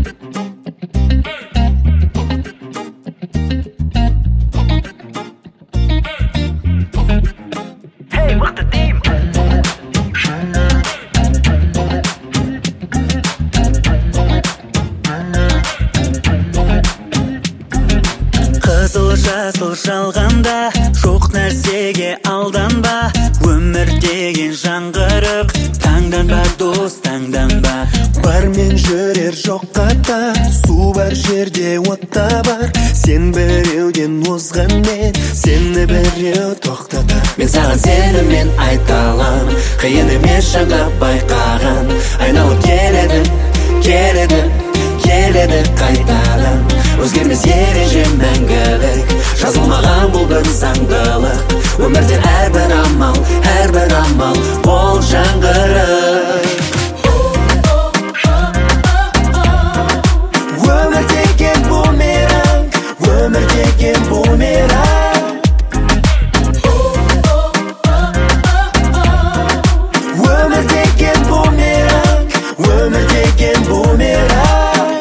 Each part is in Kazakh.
Hey, мықты деймін. Қызыл жасыл жалғанда жоқ нәрсеге алданба. Өмір деген жаңғырық, таңданба дос, таңданба. Бармен жүрер жоқ қатар, су бар жерде от та бар. Сен біреуден озған, мен сені біреу тоқтатар. Мен саған сеніммен айта алам, қиын емес жаңа байқаған. Айналып келеді, келеді, келеді қайтадан. Өзгермес ереже мәңгілік, жазылмаған бұл бір заңдылық. Өмірде әрбір амал ол жаңғырық. Өмір деген бумеранг, өмір деген бумеранг. Өмір деген бумеранг, өмір деген бумеранг.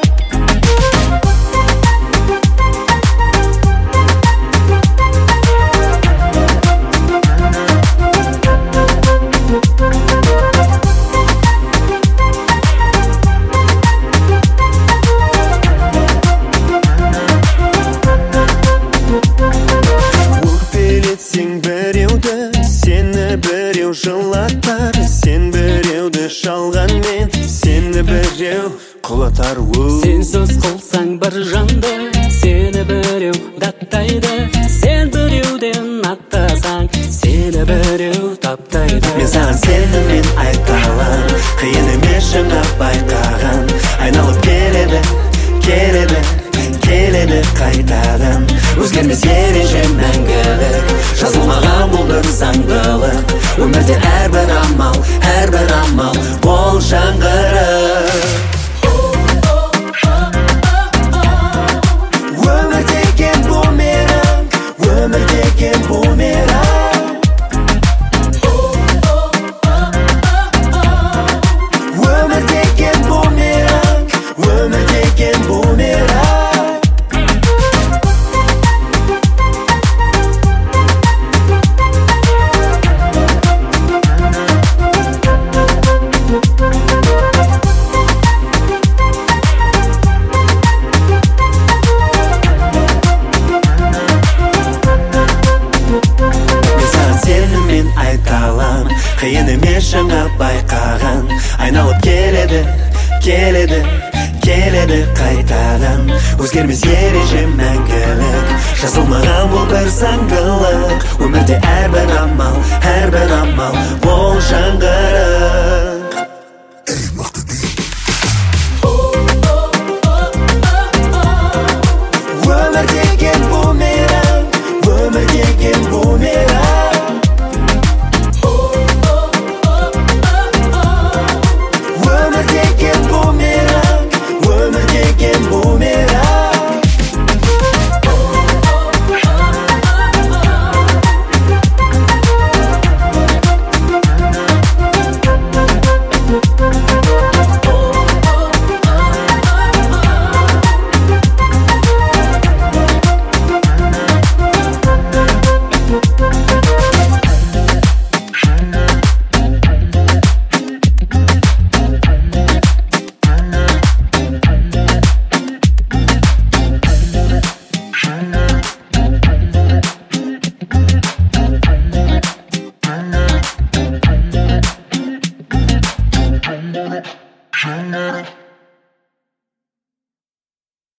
Сен біреуді, сені біреу жылатар. Сен біреуді шалған, мен сені біреу құлатар. Сенсіз қылсаң бір жанды, сені біреу даттайды. Сен біреуден аттасаң, сені біреу таптайды. Мен саған сеніммен айта алам, қиын емес жаңа байқаған. Айналып келеді, келеді, келеді қайтадан. Өзгермес ереже мәңгілік, жазылмаған бұл бір заңдылық. Өмірде әрбір амал ол жаңғырық. Өмір деген бумеранг, өмір деген бумеранг. Өмір деген бумеранг, өмір деген бумеранг. Қиын емес жаңа байқаған. Айналып келеді, келеді, келеді қайтадан. Өзгермес ереже мәңгілік, жазылмаған бұл бір заңдылық. Өмірде әрбір амал ол жаңғырық. Өмір деген бумеранг, өмір деген бумеранг. Shine